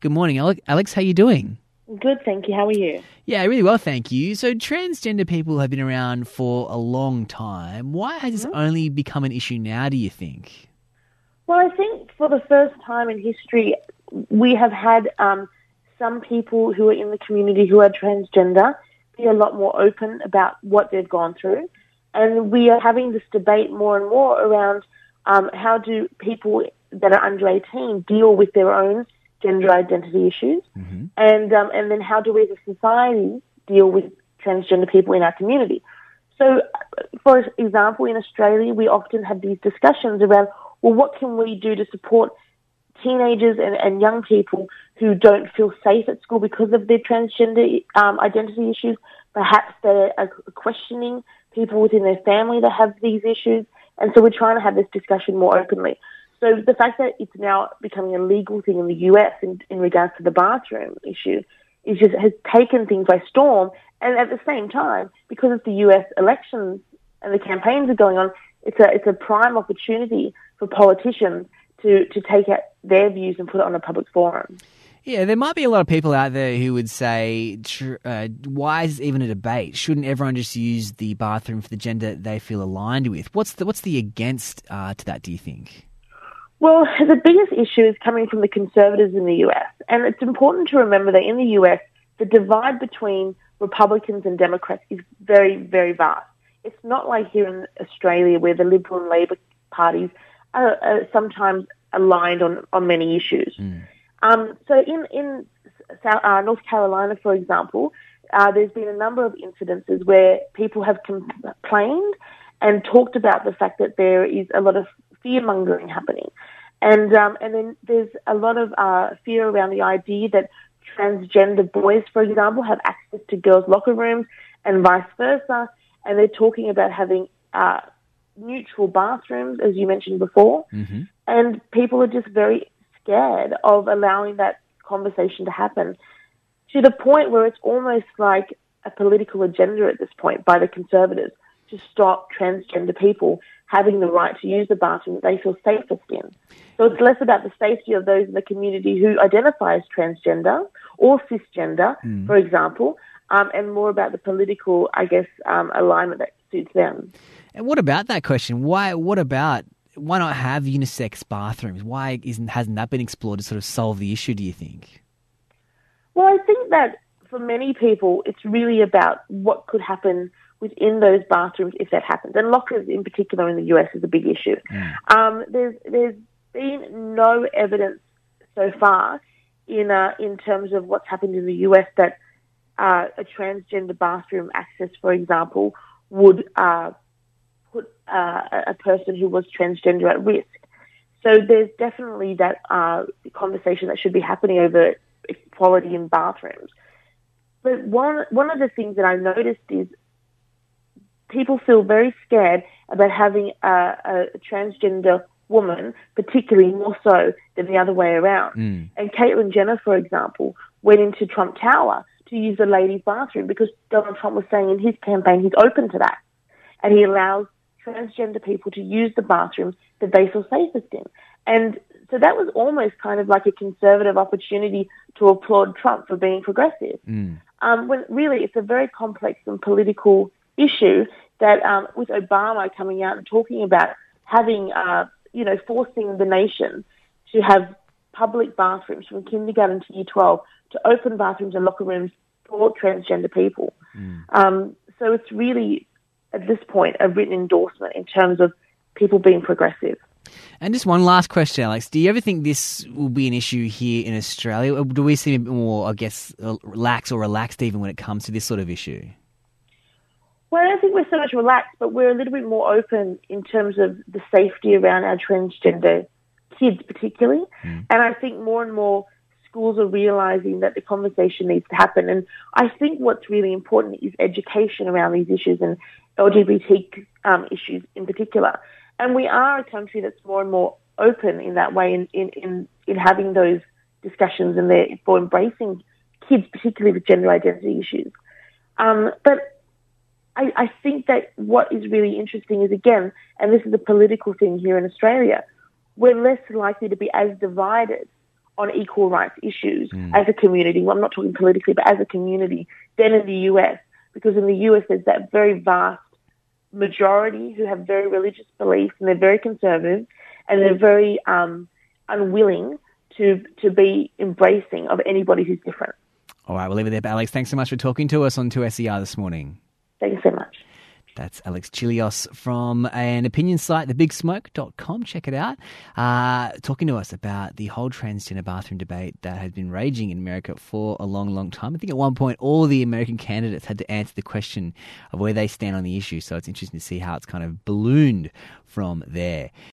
Good morning, Alex. How you doing? Good, thank you. How are you? Yeah, really well, thank you. So transgender people have been around for a long time. Why has this only become an issue now, do you think? Well, I think for the first time in history, we have had some people who are in the community who are transgender be a lot more open about what they've gone through. And we are having this debate more and more around how do people that are under 18 deal with their own gender identity issues, and then how do we as a society deal with transgender people in our community. So, for example, in Australia, we often have these discussions around, well, what can we do to support teenagers and young people who don't feel safe at school because of their transgender identity issues? Perhaps they're questioning people within their family that have these issues, and so we're trying to have this discussion more openly. So the fact that it's now becoming a legal thing in the US in regards to the bathroom issue has taken things by storm. And at the same time, because it's the US elections and the campaigns are going on, it's a prime opportunity for politicians to take out their views and put it on a public forum. Yeah, there might be a lot of people out there who would say, why is this even a debate? Shouldn't everyone just use the bathroom for the gender they feel aligned with? What's the against to that, do you think? Well, the biggest issue is coming from the Conservatives in the US. And it's important to remember that in the US, the divide between Republicans and Democrats is very, very vast. It's not like here in Australia where the Liberal and Labor parties are sometimes aligned on many issues. So in North Carolina, for example, there's been a number of incidences where people have complained and talked about the fact that there is a lot of fear-mongering happening. And then there's a lot of fear around the idea that transgender boys, for example, have access to girls' locker rooms and vice versa. And they're talking about having neutral bathrooms, as you mentioned before. And people are just very scared of allowing that conversation to happen, to the point where it's almost like a political agenda at this point by the Conservatives to stop transgender people having the right to use the bathroom that they feel safest in. So it's less about the safety of those in the community who identify as transgender or cisgender, for example, and more about the political, alignment that suits them. And what about that question? Why not have unisex bathrooms? Why hasn't that been explored to sort of solve the issue, do you think? Well, I think that for many people, it's really about what could happen within those bathrooms if that happens. And lockers in particular in the US is a big issue. There's been no evidence so far in terms of what's happened in the US that a transgender bathroom access, for example, would put a person who was transgender at risk. So there's definitely that conversation that should be happening over equality in bathrooms. But one of the things that I noticed is people feel very scared about having a transgender woman, particularly more so than the other way around. And Caitlyn Jenner, for example, went into Trump Tower to use the ladies' bathroom because Donald Trump was saying in his campaign he's open to that. And he allows transgender people to use the bathrooms that they feel safest in. And so that was almost kind of like a conservative opportunity to applaud Trump for being progressive. When really it's a very complex and political issue that with Obama coming out and talking about having, forcing the nation to have public bathrooms from kindergarten to year 12, to open bathrooms and locker rooms for transgender people. So it's really, at this point, a written endorsement in terms of people being progressive. And just one last question, Alex. Do you ever think this will be an issue here in Australia? Or do we seem a bit more, relaxed even when it comes to this sort of issue? Well, I don't think we're so much relaxed, but we're a little bit more open in terms of the safety around our transgender kids particularly. And I think more and more schools are realising that the conversation needs to happen. And I think what's really important is education around these issues and LGBT issues in particular. And we are a country that's more and more open in that way in having those discussions and for embracing kids, particularly with gender identity issues. But I think that what is really interesting is, again, and this is a political thing here in Australia, we're less likely to be as divided on equal rights issues as a community. Well, I'm not talking politically, but as a community, than in the US. Because in the US, there's that very vast majority who have very religious beliefs, and they're very conservative, and they're very unwilling to be embracing of anybody who's different. All right, we'll leave it there. But Alex, thanks so much for talking to us on 2SER this morning. Thanks so much. That's Alex Chilios from an opinion site, thebigsmoke.com. Check it out. Talking to us about the whole transgender bathroom debate that has been raging in America for a long, long time. I think at one point all the American candidates had to answer the question of where they stand on the issue. So it's interesting to see how it's kind of ballooned from there.